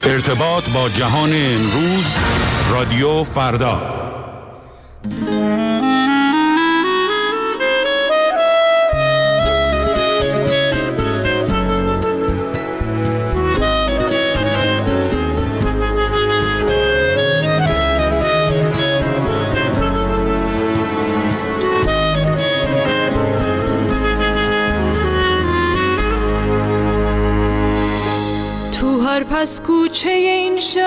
ارتباط با جهان امروز، رادیو فردا. پس کوچه این شهر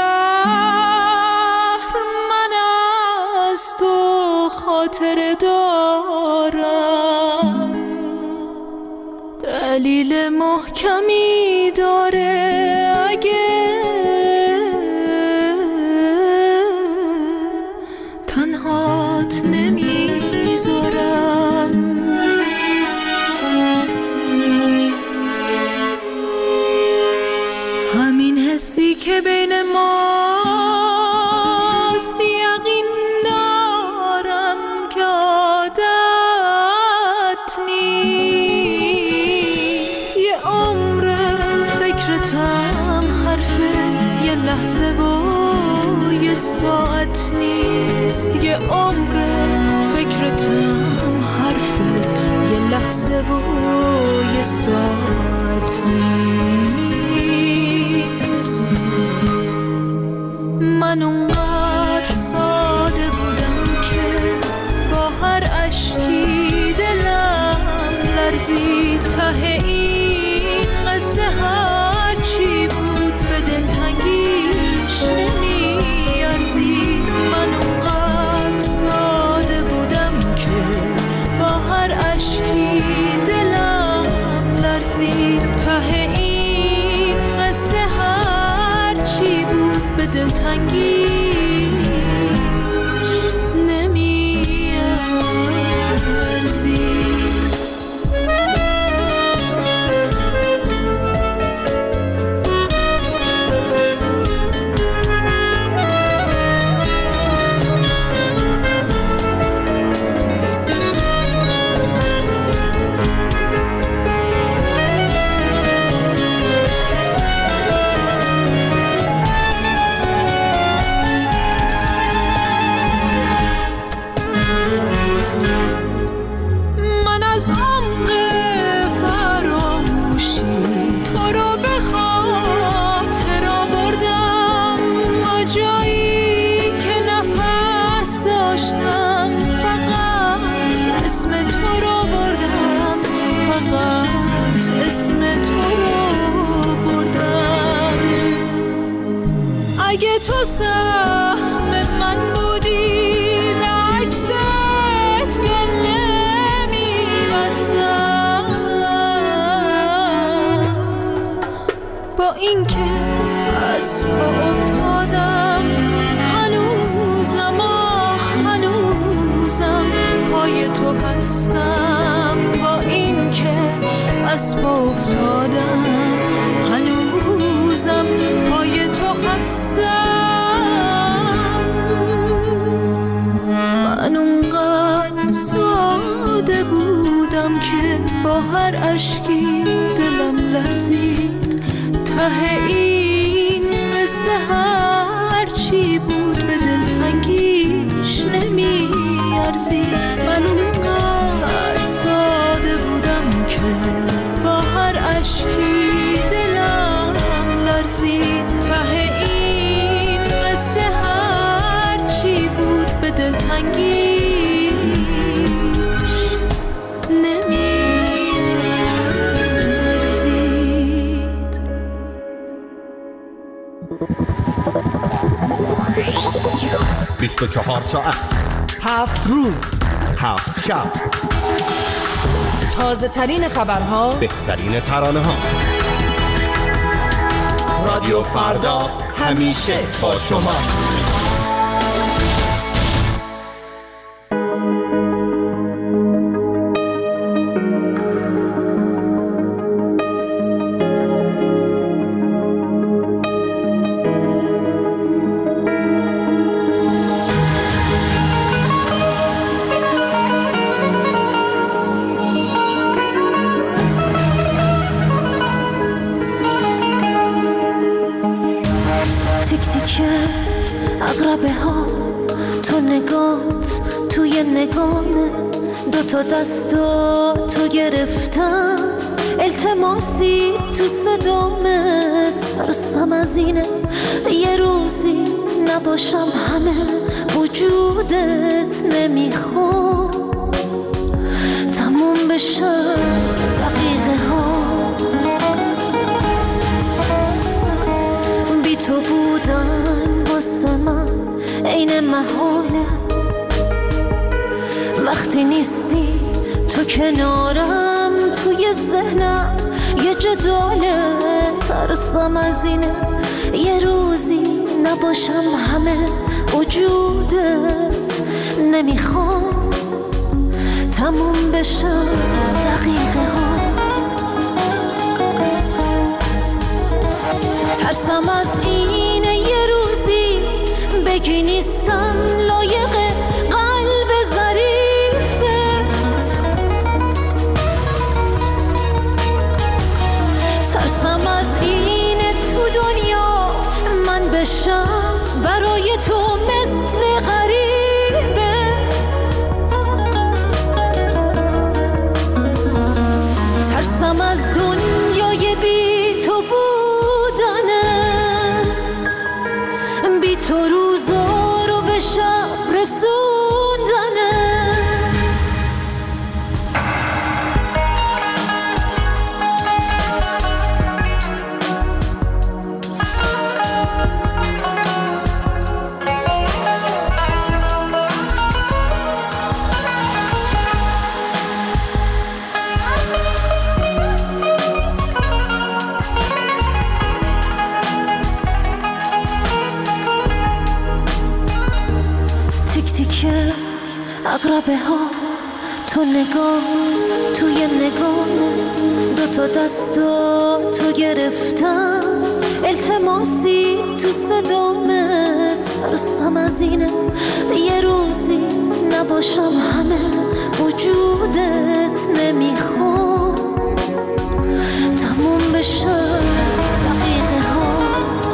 من از تو خاطره دارم، دلیل محکمی داره اگه تنهات نمیذارم. همین حسی که بین ماست یقین دارم که عادت نیست. یه عمر فکرتم حرفه یه لحظه و یه ساعت نیست. یه عمر فکرتم حرفه یه لحظه و یه ساعت نیست. من اونقدر ساده بودم که با هر اشکی دلم لرزید. ته این قصه هر چی بود به دلتنگیش نمیارزید. من اونقدر ساده بودم که با هر اشکی دلم لرزید. ته به دلتنگی نمیارزید. اگه تو سهم من بودی به عکست دل نمی‌بستم. با اینکه از پا افتادم هنوزم پای تو هستم. با اینکه از پا افتادم هنوزم پای تو هستم. من اونقدر ساده بودم که با هر اشکی دلم لرزید. ته این قصه هر چی بود به دلتنگیش نمیارزید. من اونقدر ساده بودم که با هر اشکی دلم لرزید. ته این قصه هر چی بود به دلتنگیش نمیارزید. 24 ساعت 7 روز 7 شب، تازه ترین خبرها، بهترین ترانه ها. رادیو فردا همیشه با شماست. تیک تیک عقربه ها، تو نگات توی نگامه، دوتا دستو تو گرفتم، التماسی تو صدامت. ترسم از اینه یه روزی نباشم همه وجودت، نمیخوام تموم بشم دقیقه ها. بی تو بودن واسه من عین محاله، وقتی نیستی تو کنارم، توی ذهنم یه جداله. ترسم از اینه یه روزی نباشم همه وجودت، نمیخوام تموم بشم دقیقه ها. ترسم از اینه یه روزی بگی نیستم لایق قلب ظریفت. ترسم از اینه تو دنیا من بشم برای تو مثل غریبه. ترسم از دنیای بی تو بودنه، بی تو روزا رو به شب رسوندنه. عقربه ها، تو نگات توی نگام، دوتا دستو تو گرفتم، التماسی تو صدامت. ترسم از اینه یه روزی نباشم همه وجودت، نمیخوام تموم بشم دقیقه ها.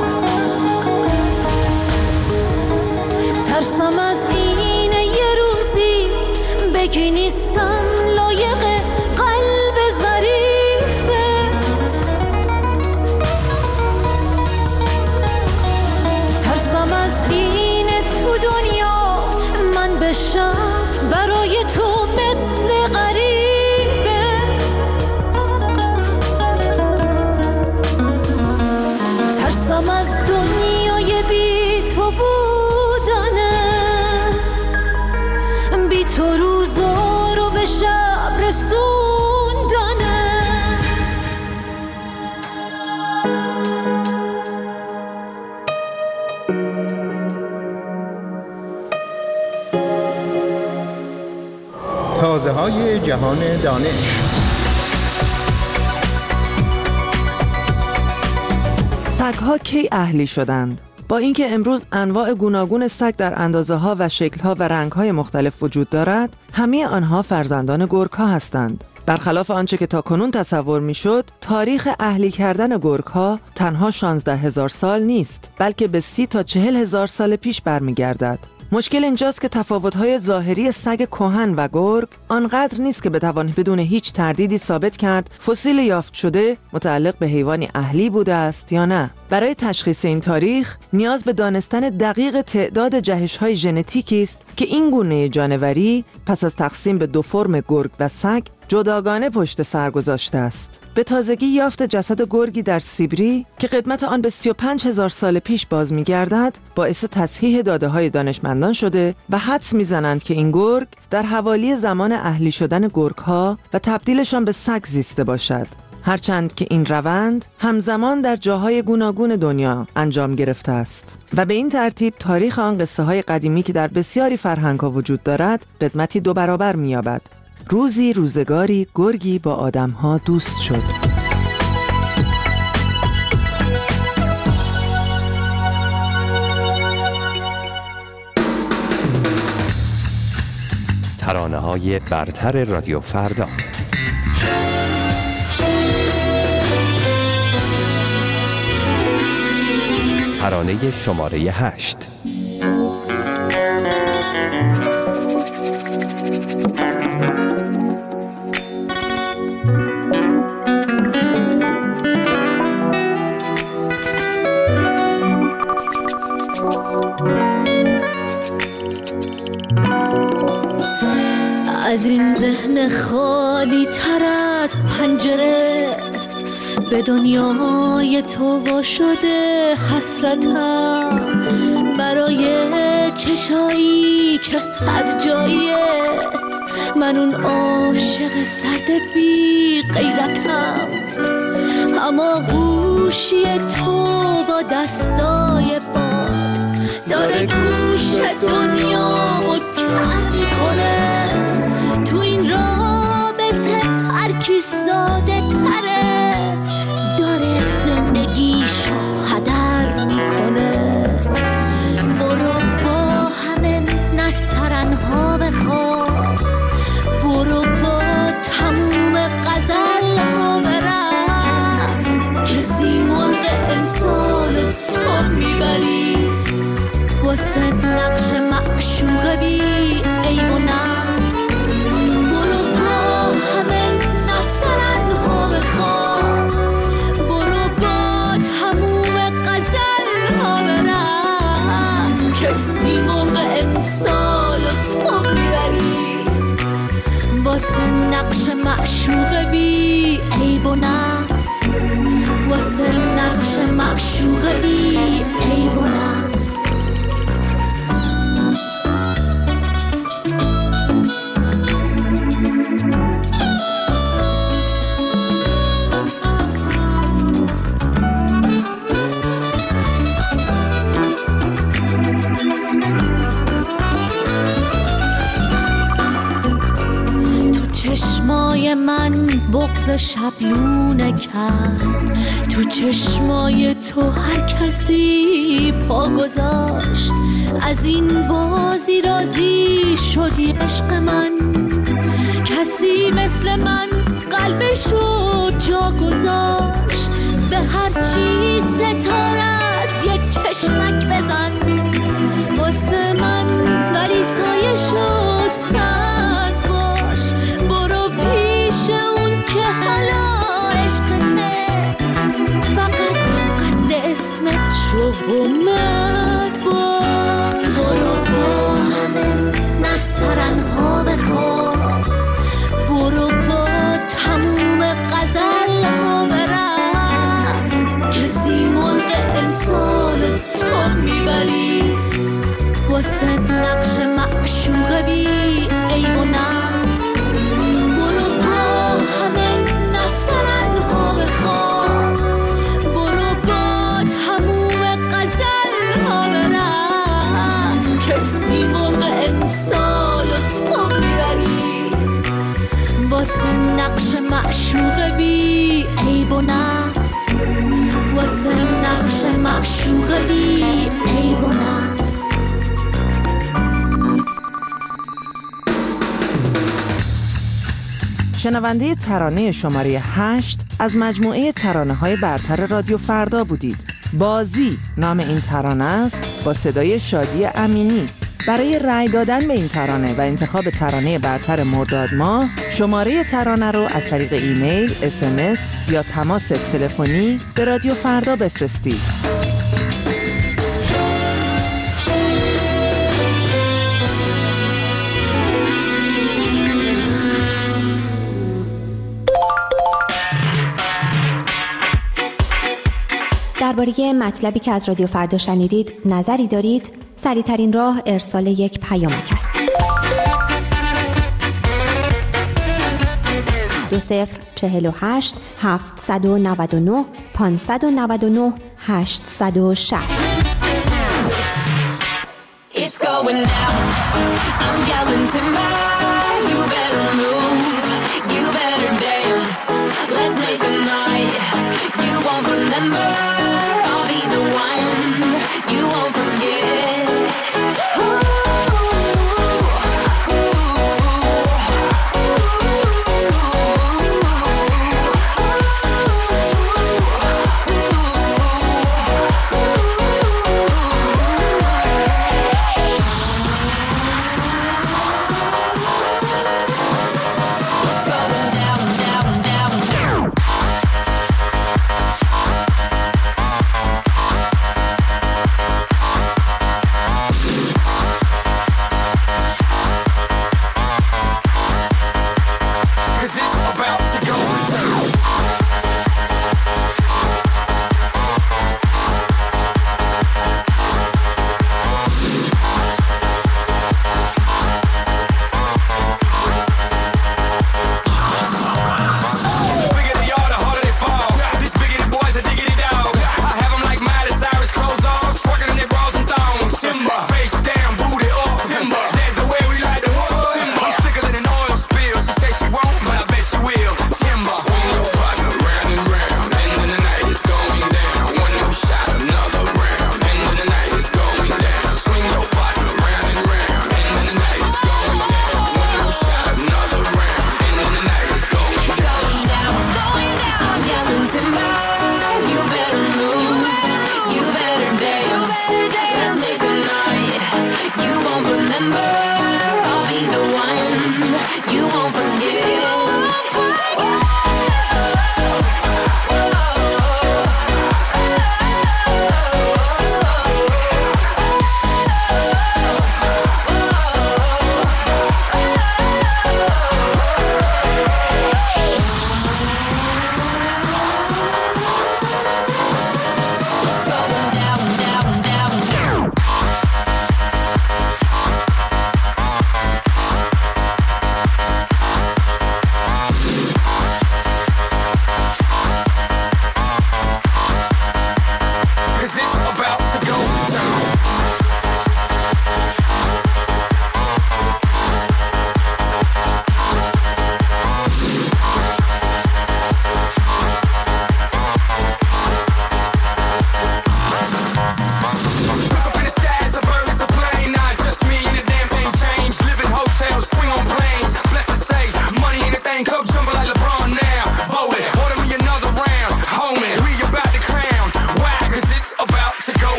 ترسم از اینه یه روزی بگی نیستم لایق قلب ظریفت. ترسم از اینه تو دنیا من بشم برای تو مثل غریبه. ترسم از دنیای بی تو بودنه، بی تو روزا رو به شب رسوندنه. تازه های جهان دانش. سگ‌ها کی اهلی شدند؟ با اینکه امروز انواع گوناگون سگ در اندازه‌ها و شکل‌ها و رنگ‌های مختلف وجود دارد، همه آنها فرزندان گرگ‌ها هستند. برخلاف آنچه که تاکنون تصور می‌شد، تاریخ اهلی کردن گرگ‌ها تنها 16,000 سال نیست، بلکه به 30 تا 40,000 سال پیش برمیگردد. مشکل اینجاست که تفاوت‌های ظاهری سگ کهن و گرگ آنقدر نیست که بتوان بدون هیچ تردیدی ثابت کرد فسیل یافت شده متعلق به حیوانی اهلی بوده است یا نه. برای تشخیص این تاریخ نیاز به دانستن دقیق تعداد جهش‌های ژنتیکی است که این گونه جانوری پس از تقسیم به دو فرم گرگ و سگ جداگانه پشت سر گذاشته است. به تازگی یافت جسد گرگی در سیبری که قدمت آن به 35,000 سال پیش باز می‌گردد باعث تصحیح داده‌های دانشمندان شده و حدس می‌زنند که این گرگ در حوالی زمان اهلی شدن گرگ‌ها و تبدیلشان به سگ زیسته باشد. هرچند که این روند همزمان در جاهای گوناگون دنیا انجام گرفته است و به این ترتیب تاریخ آن قصه‌های قدیمی که در بسیاری فرهنگ‌ها وجود دارد قدمتی 2 برابر می‌یابد. روزی روزگاری گرگی با آدم‌ها دوست شد. ترانه‌های برتر رادیو فردا. ترانه شماره 8. از این ذهن خالی تر از پنجره به دنیای تو وا شده حسرتم، برای چشایی که هر جاییه من اون عاشق سرد بی غیرتم. اما گوشی تو با دستای باد داره گوش دنیامو کم میکنه. تو این رابطه هر کی ساده تره داره زندگیشو هدر میکنه. برو با همه نسترنها بخواب، برو با تموم غزلها برقص، کسی مرغ امسال تو میبری واسه نقش معشوق بی عیب و نقص. برو با همه نسترنها بخواب، برو با تموم غزلها برقص، کسی مرغ امسال تو میبری واسه نقش معشوق بی عیب و نقص، واسه نقش معشوق بی عیب و نقص. چشمای من بغض شبلونه کرد، تو چشمای تو هر کسی پا گذاشت. از این بازی راضی شدی عشق من، کسی مثل من قلبشو جا گذاشت. به هر چی ستاره از یک چشمک بزن واسه من، ولی سایشو سرد باش. برو پیش اون که حالا عشقته، فقط قد اسمت شو مرد باش. برو با همه نسترنها بخواب، برو با تموم غزلها برقص، کسی مرغ امسال تو میبری واسه نقش معشوق بی عیب و نقص. برو با همه نسترنها بخواب، برو با تموم غزلها برقص، کسی مرغ امسال تو میبری واسه نقش معشوق بی عیب و نقص، واسه نقش معشوق بی عیب و نقص. شنونده ترانه شماره 8 از مجموعه ترانه‌های برتر رادیو فردا بودید. بازی نام این ترانه است با صدای شادی امینی. برای رأی دادن به این ترانه و انتخاب ترانه برتر مرداد ماه، شماره ترانه رو از طریق ایمیل، SMS یا تماس تلفنی به رادیو فردا بفرستید. درباره مطلبی که از رادیو فردا شنیدید نظری دارید؟ سریع‌ترین راه ارسال یک پیامک است. 2048 799 599 860. It's going down. I'm yelling timber. You better move. You better dance. Let's make a night you won't remember. I'll be the one you won't forget.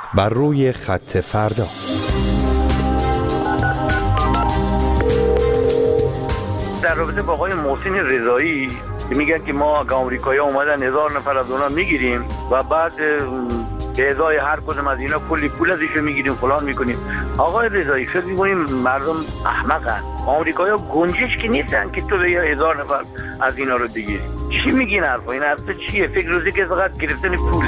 بر روی خط فردا. در رابطه با آقای محسن رضایی میگن که ما آمریکایی‌ها اومدن 1000 نفر از اونها میگیریم و بعد به ازای هر کدوم از اینا کلی پول ازشون میگیریم فلان میکنیم. آقای رضایی فکر میکنیم مردم احمقن؟ آمریکایی‌ها گنجش که نیستن که تو به 1000 نفر از اینا رو بگیری. چی میگین حرفا؟ این حرفا چیه؟ فکر روزی که فقط گرفتن پوله.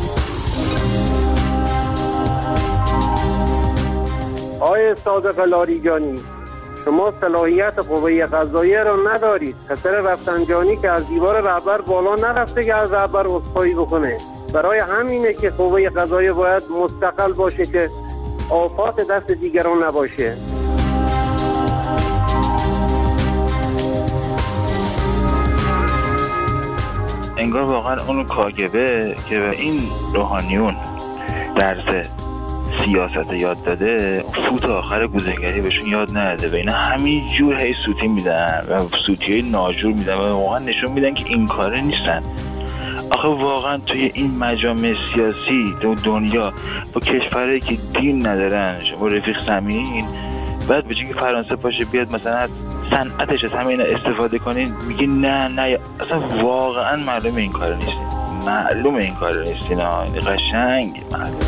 آقای صادق لاریجانی، شما صلاحیت قوه قضاییه را ندارید. پسر رفسنجانی که از دیوار رهبر بالا نرفته که از رهبر عذرخواهی بکنه. برای همینه که قوه قضاییه باید مستقل باشه که آفات دست دیگران نباشه. انگار واقعا اون کاگبه که به این روحانیون درس سیاست یاد داده، فوت آخر گوزنگری بهشون یاد نداده و اینا همینجور هی سوتی میدن و سوتیای ناجور میدن و واقعا نشون میدن که این کاره نیستن. آخه واقعا توی این مجامع سیاسی دنیا با کشورهایی که دین ندارن، شما رفیق سمین بعد به جای که فرانسه پاشه بیاد مثلا از صنعتش از همه اینا استفاده کنین، میگه نه اصلا واقعا معلومه این کار نیست، معلومه این کار نیست، اینا قشنگ معلومه.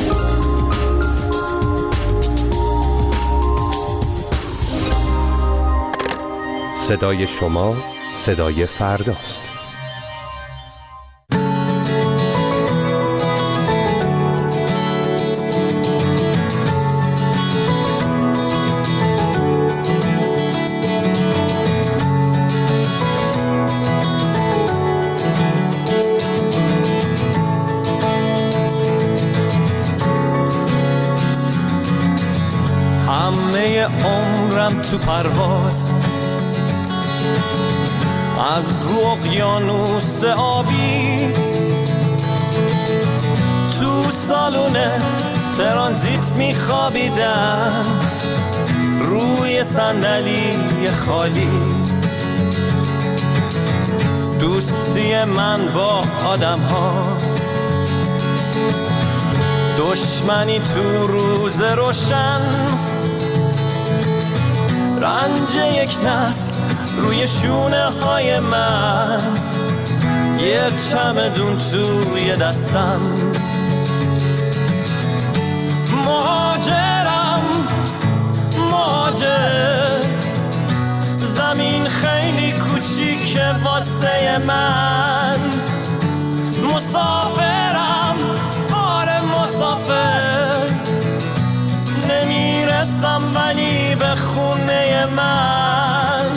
صدای شما صدای فرداست. همه عمرم تو پرواز از رو اقیانوس آبی، تو سالون ترانزیت میخوابیدم روی صندلی خالی. دوستی من با آدم ها، دشمنی تو روز روشن، رنج یک نسل روی شونه های من، یه چمدون توی دستم. مهاجرم مهاجر، زمین خیلی کوچیکه واسه من. مسافرم آره مسافر، نمیرسم ولی به خونه من.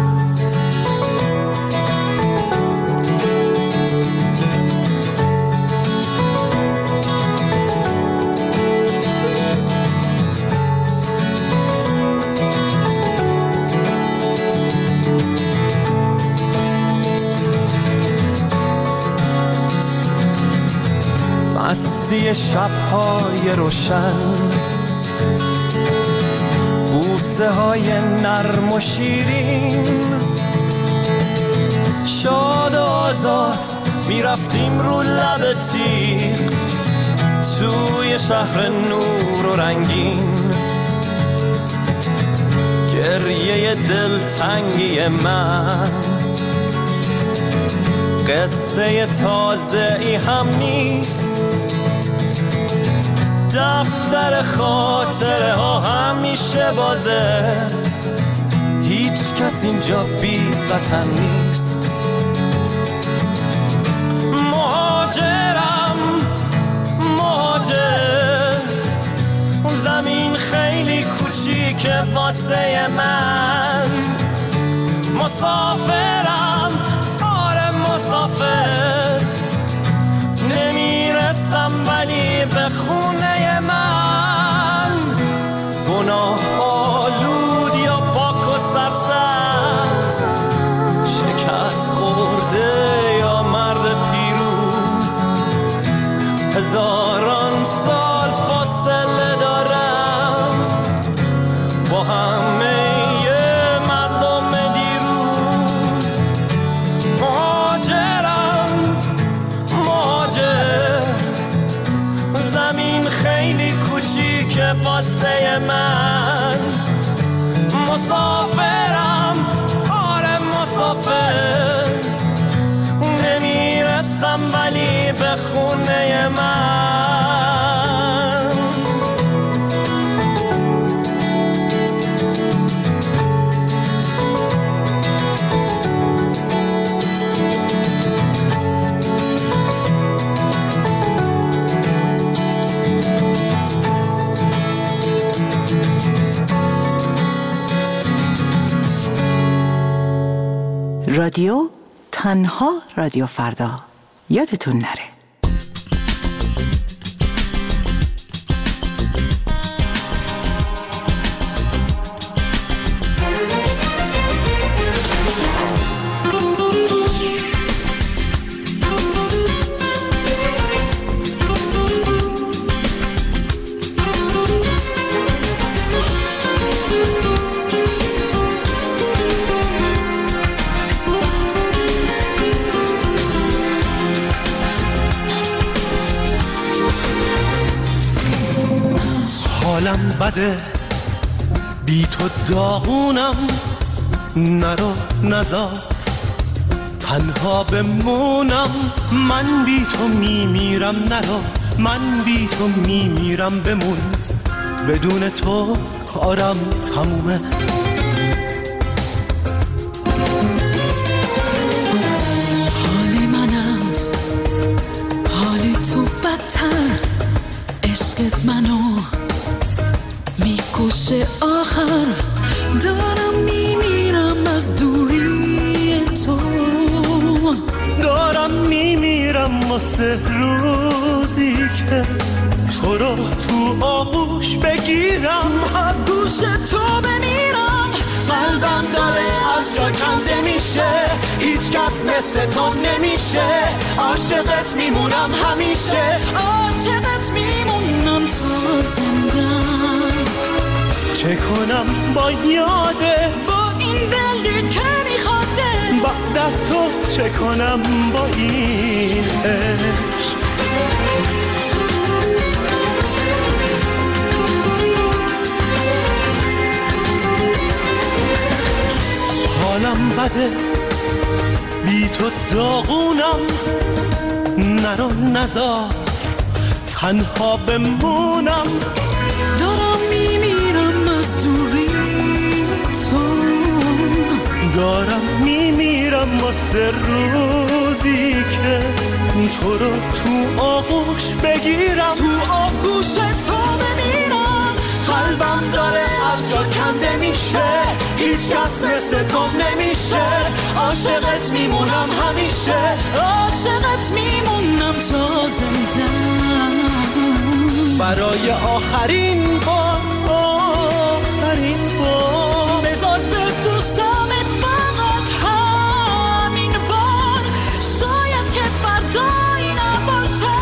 مستی شب‌های روشن، بوسه های نرم و شیرین، شاد و آزاد میرفتیم رو لب تیغ توی شهر نور و رنگین. گریه دلتنگی من قصه تازه ای هم نیست، دفتر خاطره ها همیشه بازه، هیچ کس اینجا بی وطن نیست. مهاجرم مهاجر، زمین خیلی کوچیکه واسه من. مسافرم آره مسافر، نمیرسم ولی به خونه من. گناه آلود یا پاک و سرسبز، شکر که واسه من. مسافرم، آره مسافر، نمیرسم ولی به خونه من. رادیو تنها رادیو فردا، یادتون نره. حالم بده بی تو داغونم، نرو نزار تنها بمونم. من بی تو میمیرم، نرو من بی تو میمیرم. بمون بدون تو کارم تمومه. حالی من از حالی تو بدتر، عشقت منو میکشه. آخر دارم میمیرم از دوری تو، دارم میمیرم واسه روزی که تو رو تو آغوش بگیرم، تو آغوش تو بمیرم. قلبم داره از جا کنده میشه، هیچ کس مثل تو نمیشه. عاشقت میمونم همیشه، عاشقت میمونم تا زندم. چه کنم با یاده، با این دلی که میخواده، بعد از تو چه کنم با این عشق. حالم بده بی تو داغونم، نرو نزار تنها بمونم. دارم میمیرم از دوری تو، دارم میمیرم واسه روزی که تو رو تو آغوش بگیرم، تو آغوش تو بمیرم. قلبم داره از جا کنده میشه، هیچ کس مثل تو نمیشه. عاشقت میمونم همیشه، عاشقت میمونم تا زندم. برای آخرین بار، آخرین بار بذار ببوسمت فقط همین بار. شاید که فردایی نباشه.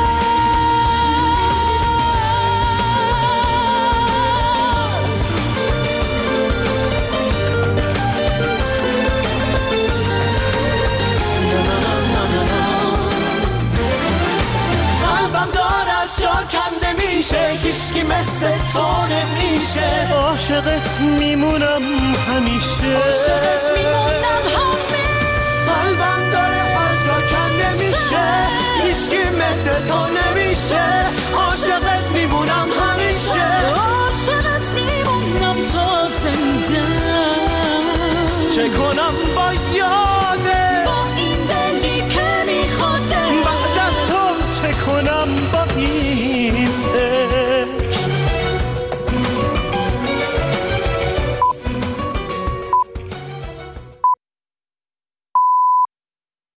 قلبم داره از جا کنده میشه، هیچکی مثل تو نمیشه. عاشقت میمونم همیشه، عاشقت میمونم همیشه. قلبم داره از جا کنده میشه، هیچکی مثل تو نمیشه. عاشقت